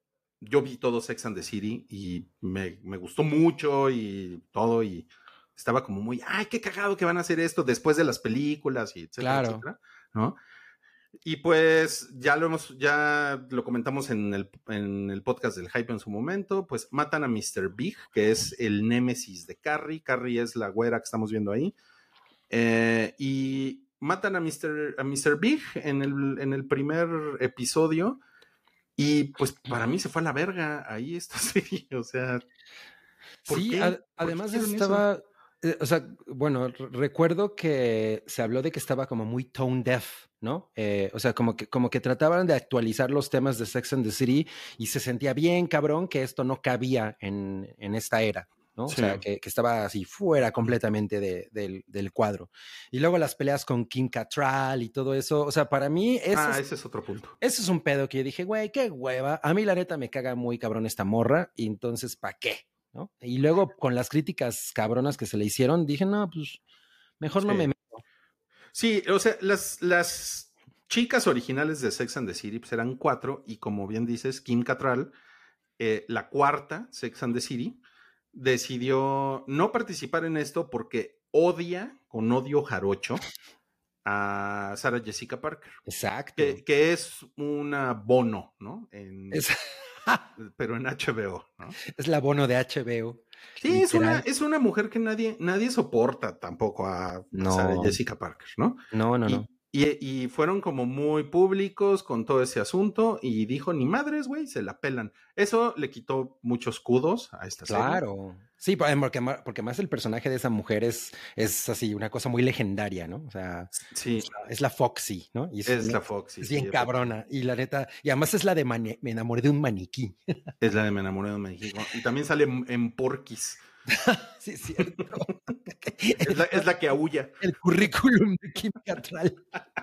S5: yo vi todo Sex and the City y me, me gustó mucho y todo, y estaba como muy, ay, qué cagado que van a hacer esto después de las películas y etcétera,
S6: Claro.
S5: etcétera, ¿no? Y pues ya lo hemos, ya lo comentamos en el, en el podcast del Hype en su momento, pues matan a mister Big, que es el némesis de Carrie. Carrie es la güera que estamos viendo ahí. Eh, y matan a mister a mister Big en el, en el primer episodio. Y pues para mí se fue a la verga ahí esta serie, o sea... ¿por
S6: Sí,
S5: qué?
S6: a-
S5: ¿Por qué
S6: además
S5: hicieron
S6: estaba,
S5: eso?
S6: eh, o sea, bueno, r- recuerdo que se habló de que estaba como muy tone deaf, ¿no? Eh, o sea, como que, como que trataban de actualizar los temas de Sex and the City y se sentía bien cabrón que esto no cabía en, en esta era, ¿no?
S5: Sí.
S6: O sea, que, que estaba así fuera completamente de- del, del cuadro. Y luego las peleas con Kim Cattrall y todo eso, o sea, para mí eso
S5: Ah,
S6: es
S5: ese es otro punto.
S6: Ese es un pedo que yo dije, güey, qué hueva. A mí la neta me caga muy cabrón esta morra y entonces, ¿para qué? ¿No? Y luego con las críticas cabronas que se le hicieron, dije, no, pues mejor no
S5: Sí.
S6: me meto.
S5: Sí, o sea, las, las chicas originales de Sex and the City pues eran cuatro, y como bien dices, Kim Cattrall, eh, la cuarta Sex and the City, decidió no participar en esto porque odia, con odio jarocho, a Sarah Jessica Parker,
S6: Exacto.
S5: que, que es una Bono, ¿no? En,
S6: Es,
S5: pero en H B O, ¿no?
S6: es la Bono de H B O.
S5: Sí, es una,
S6: Literal.
S5: es una mujer que nadie, nadie soporta tampoco a, a
S6: No.
S5: Sarah Jessica Parker, ¿no?
S6: No, no,
S5: y,
S6: no.
S5: Y, y fueron como muy públicos con todo ese asunto y dijo, ni madres, güey, se la pelan. Eso le quitó muchos kudos a esta serie.
S6: Claro. Sí, porque, porque más el personaje de esa mujer es, es así, una cosa muy legendaria, ¿no? O sea,
S5: sí.
S6: es, la, es la Foxy, ¿no? Y es,
S5: es
S6: una,
S5: la Foxy.
S6: Es bien
S5: sí,
S6: cabrona. Y la neta, y además es la de mani- me enamoré de un maniquí.
S5: Es la de Me enamoré de un maniquí. Y también sale en, en Porky's.
S6: Sí, es cierto.
S5: es, la, es la que aúlla.
S6: El currículum de Kim Cattrall.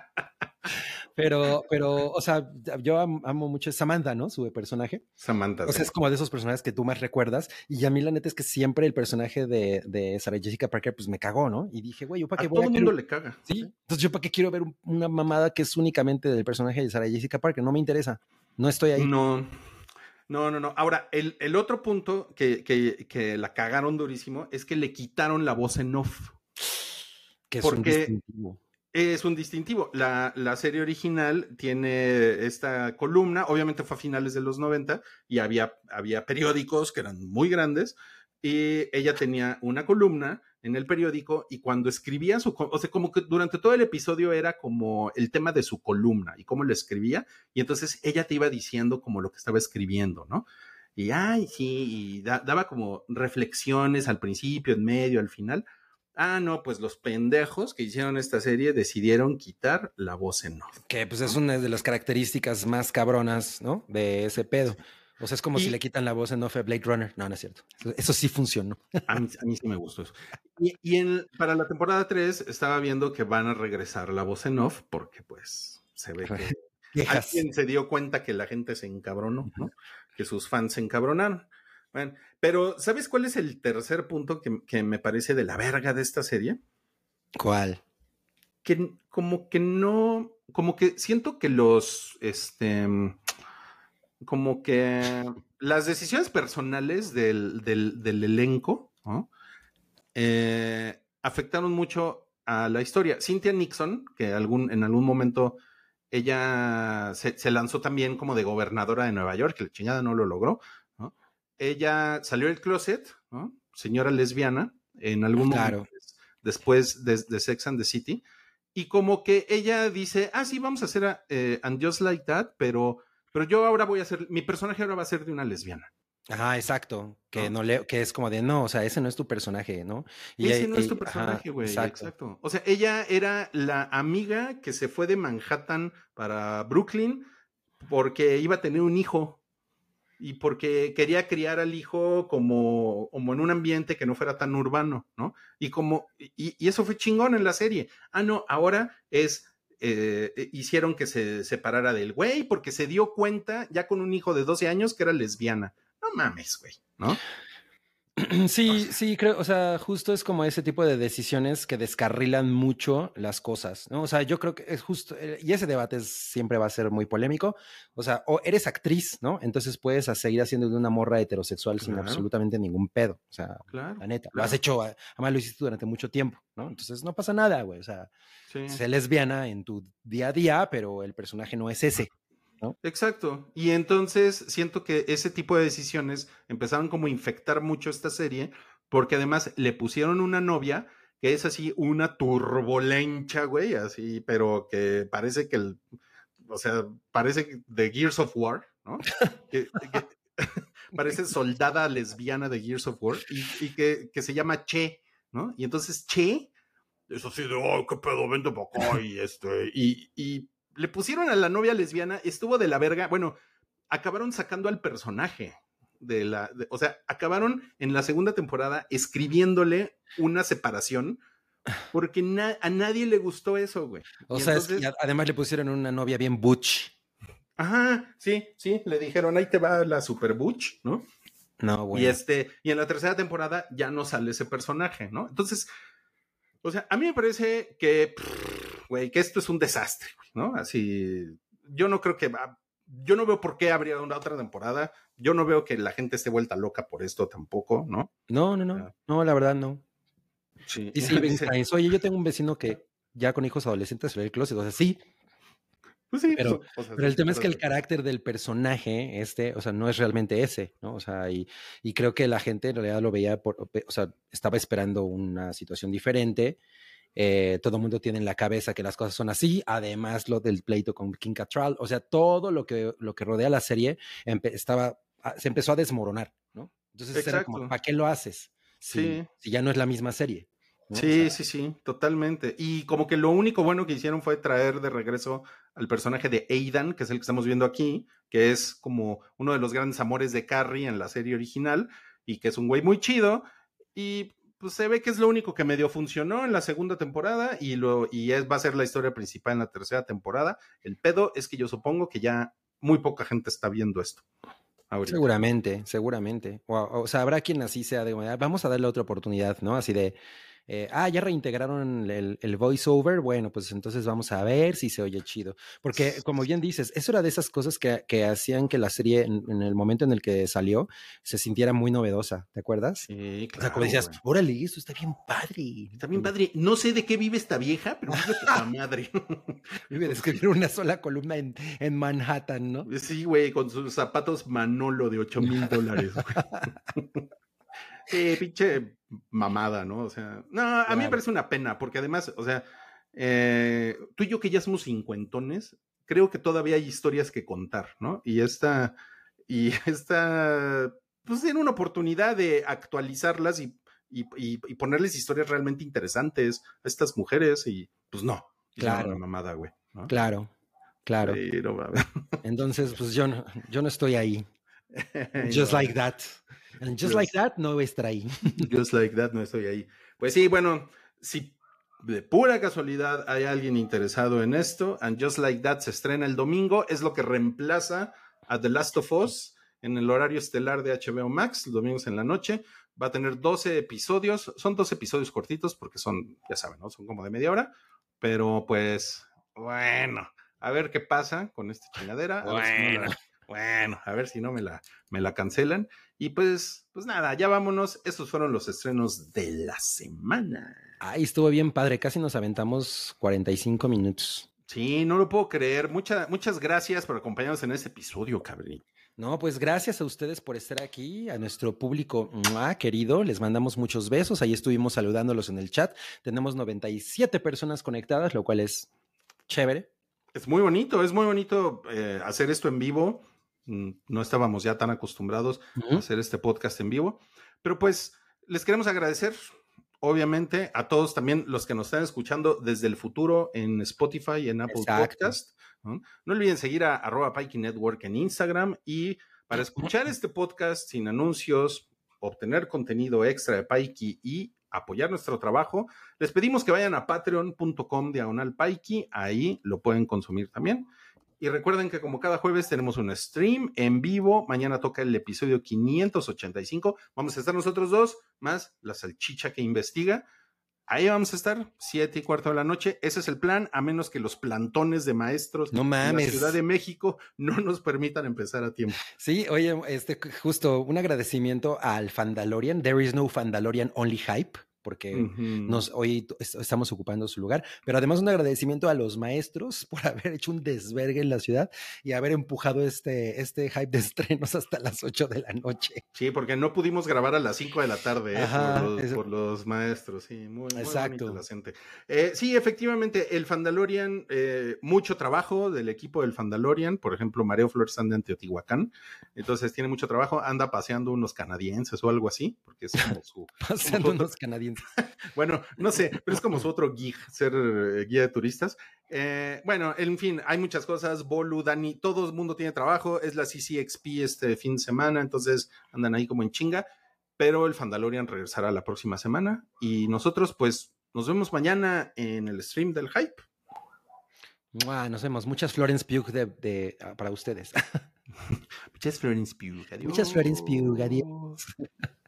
S6: Pero, pero, o sea, yo am, amo mucho a Samantha, ¿no? Su personaje.
S5: Samantha.
S6: O sea, sí. Es como de esos personajes que tú más recuerdas. Y a mí la neta es que siempre el personaje de, de Sarah Jessica Parker, pues me cagó, ¿no? Y dije, güey, ¿yo para qué
S5: a
S6: voy
S5: todo
S6: a
S5: el
S6: quiero...
S5: mundo le caga.
S6: ¿Sí? ¿Sí? Entonces, ¿yo para qué quiero ver un, una mamada que es únicamente del personaje de Sarah Jessica Parker? No me interesa. No estoy ahí.
S5: No. No, no, no. Ahora, el, el otro punto que, que, que la cagaron durísimo es que le quitaron la voz en off.
S6: Que es
S5: porque
S6: un distintivo.
S5: Es un distintivo. La, la serie original tiene esta columna, obviamente fue a finales de los noventa y había, había periódicos que eran muy grandes y ella tenía una columna en el periódico y cuando escribía su, o sea, como que durante todo el episodio era como el tema de su columna y cómo lo escribía, y entonces ella te iba diciendo como lo que estaba escribiendo, ¿no? Y ay, sí, y da, daba como reflexiones al principio, en medio, al final. Ah, no, pues los pendejos que hicieron esta serie decidieron quitar la voz en off.
S6: Que pues es una de las características más cabronas, ¿no? De ese pedo. O sea, es como y, si le quitan la voz en off a Blade Runner. No, no es cierto. Eso, eso sí funcionó.
S5: A mí, a mí sí me gustó eso. Y, y en, para la temporada tres estaba viendo que van a regresar la voz en off porque pues se ve que alguien se dio cuenta que la gente se encabronó, ¿no? Que sus fans se encabronaron. Bueno, pero ¿sabes cuál es el tercer punto que, que me parece de la verga de esta serie?
S6: ¿Cuál?
S5: Que como que no, como que siento que los, este... como que las decisiones personales del, del, del elenco, ¿no? eh, afectaron mucho a la historia. Cynthia Nixon, que algún, en algún momento ella se, se lanzó también como de gobernadora de Nueva York, que la chingada no lo logró, ¿no? Ella salió del closet, ¿no? Señora lesbiana, en algún
S6: claro.
S5: momento después de, de Sex and the City, y como que ella dice, ah, sí, vamos a hacer a, eh, And Just Like That, pero... Pero yo ahora voy a ser, mi personaje ahora va a ser de una lesbiana.
S6: Ajá, exacto. Que no, no le, que es como de, no, o sea, ese no es tu personaje, ¿no?
S5: Y ese no y, es tu personaje, güey. Exacto. exacto. O sea, ella era la amiga que se fue de Manhattan para Brooklyn porque iba a tener un hijo y porque quería criar al hijo como, como en un ambiente que no fuera tan urbano, ¿no? Y como, y, y eso fue chingón en la serie. Ah, no, ahora es... Eh, hicieron que se separara del güey porque se dio cuenta ya con un hijo de doce años que era lesbiana. No mames, güey, ¿no?
S6: Sí, sí, creo, o sea, justo es como ese tipo de decisiones que descarrilan mucho las cosas, ¿no? O sea, yo creo que es justo, eh, y ese debate es- siempre va a ser muy polémico, o sea, o eres actriz, ¿no? Entonces puedes a- seguir haciendo de una morra heterosexual sin
S5: Claro,
S6: absolutamente ningún pedo, o sea,
S5: claro,
S6: la neta, lo has
S5: claro.
S6: hecho, a- además lo hiciste durante mucho tiempo, ¿no? Entonces no pasa nada, güey, o sea,
S5: Sí.
S6: sé lesbiana en tu día a día, pero el personaje no es ese, ¿no?
S5: Exacto. Y entonces siento que ese tipo de decisiones empezaron como a infectar mucho esta serie, porque además le pusieron una novia que es así una turbolencha, güey, así, pero que parece que el, o sea, parece que de Gears of War, ¿no? Que, que parece soldada lesbiana de Gears of War y, y que, que se llama Che, ¿no? Y entonces Che es así de, oh, qué pedo, vente para acá y este, y, y le pusieron a la novia lesbiana, estuvo de la verga, bueno, acabaron sacando al personaje de la, de, o sea, acabaron en la segunda temporada escribiéndole una separación porque na, a nadie le gustó eso, güey.
S6: O
S5: Y
S6: sea,
S5: entonces,
S6: es que además le pusieron una novia bien butch.
S5: Ajá, sí, sí, le dijeron, ahí te va la super butch, ¿no?
S6: No, bueno.
S5: Y este, y en la tercera temporada ya no sale ese personaje, ¿no? Entonces, o sea, a mí me parece que, güey, que esto es un desastre, ¿no? Así, yo no creo que va, yo no veo por qué habría una otra temporada, yo no veo que la gente esté vuelta loca por esto tampoco, ¿no?
S6: No, no, no,
S5: Ah,
S6: no, la verdad no.
S5: sí,
S6: Sí, sí, Ben
S5: dice,
S6: Hines. Oye, yo tengo un vecino que ya con hijos adolescentes salió del closet, o sea, sí,
S5: pues sí,
S6: pero,
S5: o sea,
S6: pero el
S5: son
S6: tema es que el
S5: cosas-
S6: carácter del personaje, este, o sea, no es realmente ese, ¿no? O sea, y, y creo que la gente en realidad lo veía, por, o sea, estaba esperando una situación diferente. Eh, todo el mundo tiene en la cabeza que las cosas son así, además lo del pleito con Kim Cattrall, o sea, todo lo que, lo que rodea la serie empe- estaba, a- se empezó a desmoronar, ¿no? Entonces era como,
S5: Exacto,
S6: ¿para qué lo haces? Si,
S5: sí.
S6: si ya no es la misma serie, ¿no? O sea,
S5: Sí, sí, sí, totalmente. Y como que lo único bueno que hicieron fue traer de regreso al personaje de Aidan, que es el que estamos viendo aquí, que es como uno de los grandes amores de Carrie en la serie original, y que es un güey muy chido. Y pues se ve que es lo único que medio funcionó en la segunda temporada, y, lo, y es, va a ser la historia principal en la tercera temporada. El pedo es que yo supongo que ya muy poca gente está viendo esto ahorita.
S6: seguramente, seguramente. O, o sea, habrá quien así sea de, "Ah, vamos a darle otra oportunidad, ¿no? Así de, eh, ah, ya reintegraron el, el voiceover, bueno, pues entonces vamos a ver si se oye chido. Porque, como bien dices, eso era de esas cosas que, que hacían que la serie, en, en el momento en el que salió, se sintiera muy novedosa, ¿te acuerdas?
S5: Sí,
S6: O sea, como
S5: claro,
S6: decías,
S5: güey.
S6: órale, esto está bien padre.
S5: Está bien padre. No sé de qué vive esta vieja, pero vive poca madre.
S6: Vive de escribir una sola columna en, en Manhattan, ¿no?
S5: Sí, güey, con sus zapatos Manolo de ocho mil dólares. Sí, pinche mamada, ¿no? O sea, no, a mí me
S6: Claro.
S5: parece una pena, porque además, o sea, eh, tú y yo que ya somos cincuentones, creo que todavía hay historias que contar, ¿no? Y esta, y esta, pues tiene una oportunidad de actualizarlas y, y, y, y ponerles historias realmente interesantes a estas mujeres, y pues no, hicieron
S6: Claro.
S5: una mamada, güey, ¿no?
S6: Claro, claro.
S5: Sí, no mames.
S6: Entonces, pues yo no, yo no estoy ahí. Just
S5: No,
S6: like that. And just like that, no voy a estar ahí.
S5: Just like that, no estoy ahí. Pues sí, bueno, si de pura casualidad hay alguien interesado en esto, And Just Like That se estrena el domingo, es lo que reemplaza a The Last of Us en el horario estelar de H B O Max, los domingos en la noche. Va a tener doce episodios, son doce episodios cortitos porque son, ya saben, ¿no? Son como de media hora, pero pues, bueno, a ver qué pasa con esta chingadera. A ver si no la, bueno, a ver si no me la, me la cancelan. Y pues, pues nada, ya vámonos. Estos fueron los estrenos de la semana.
S6: Ay, estuvo bien padre. Casi nos aventamos cuarenta y cinco minutos.
S5: Sí, no lo puedo creer. Mucha, muchas gracias por acompañarnos en este episodio, cabrón.
S6: No, pues gracias a ustedes por estar aquí, a nuestro público ¡mua! Querido, les mandamos muchos besos, ahí estuvimos saludándolos en el chat, tenemos noventa y siete personas conectadas, lo cual es chévere.
S5: Es muy bonito, es muy bonito eh, hacer esto en vivo, no estábamos ya tan acostumbrados uh-huh. a hacer este podcast en vivo, pero pues les queremos agradecer, obviamente, a todos también los que nos están escuchando desde el futuro en Spotify y en Apple Exacto. Podcast. ¿no? no olviden seguir a arroba Pikey Network en Instagram y para escuchar este podcast sin anuncios, obtener contenido extra de Pikey y apoyar nuestro trabajo, les pedimos que vayan a patreon punto com diagonal Pikey, ahí lo pueden consumir también. Y recuerden que como cada jueves tenemos un stream en vivo. Mañana toca el episodio quinientos ochenta y cinco. Vamos a estar nosotros dos, más la salchicha que investiga. Ahí vamos a estar, siete y cuarto de la noche. Ese es el plan, a menos que los plantones de maestros
S6: no
S5: en
S6: mames.
S5: la Ciudad de México no nos permitan empezar a tiempo.
S6: Sí, oye, este, justo un agradecimiento al Fandalorian. There is no Fandalorian, only hype. Porque uh-huh. nos, hoy estamos ocupando su lugar, pero además un agradecimiento a los maestros por haber hecho un desvergue en la ciudad y haber empujado este, este hype de estrenos hasta las ocho de la noche.
S5: Sí, porque no pudimos grabar a las cinco de la tarde, ¿eh? Ajá, por, los, por los maestros, sí, muy, muy bonita la gente. Eh, sí, efectivamente, el Fandalorian, eh, mucho trabajo del equipo del Fandalorian, por ejemplo, Mareo Flores anda en Teotihuacán, entonces tiene mucho trabajo, anda paseando unos canadienses o algo así, porque es como su...
S6: paseando como unos canadienses.
S5: Bueno, no sé, pero es como su otro gig, ser eh, guía de turistas. Eh, bueno, en fin, hay muchas cosas. Bolu, Dani, todo el mundo tiene trabajo. Es la C C X P este fin de semana, entonces andan ahí como en chinga. Pero el Fandalorian regresará la próxima semana. Y nosotros, pues, nos vemos mañana en el stream del Hype.
S6: Mua, nos vemos. Muchas Florence Pugh de, de, uh, para ustedes.
S5: Muchas Florence Pugh.
S6: Adiós. Muchas Florence Pugh. Adiós.